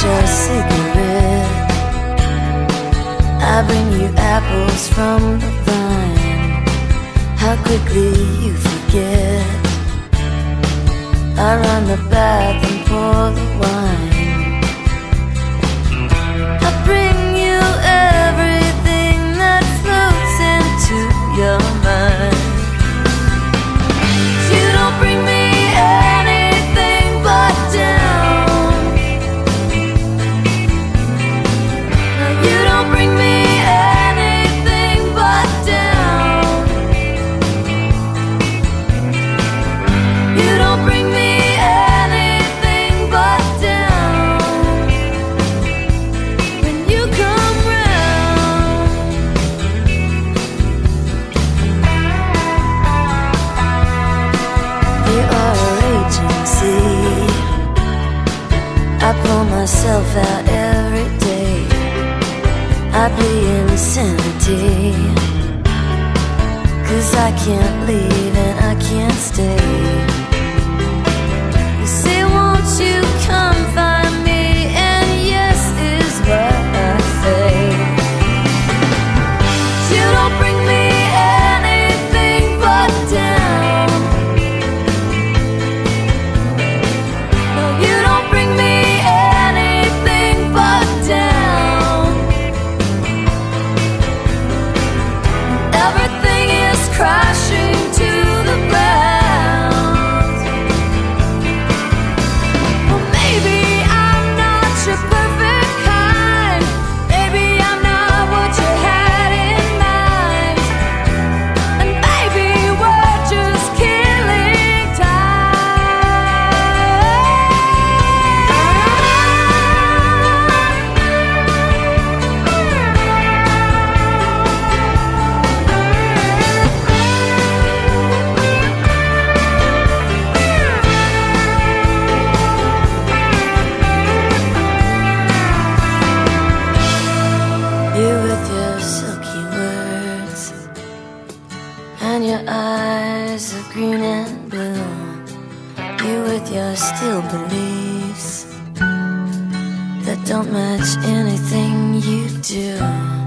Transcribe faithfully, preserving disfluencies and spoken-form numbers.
your cigarette. I bring you apples from the vine. How quickly you forget. I run the bath and pour the wine. I bring you everything that floats into your mind. You don't bring me anything but down. No, you don't bring me anything but down. You don't bring me anything but down. When you come round, you are a raging sea. I pull myself out every day. I play insanity, 'cause I can't leave and I can't stay. You say, won't you come find me? And yes is what I say. You don't bring me anything but down. No, you don't bring me anything but down. Everything is crashing to the ground. Well, maybe I'm not your perfect kind. Maybe I'm not what you had in mind. And maybe we're just killing You with your silky words and your eyes of green and blue. You with your still beliefs that don't match anything you do.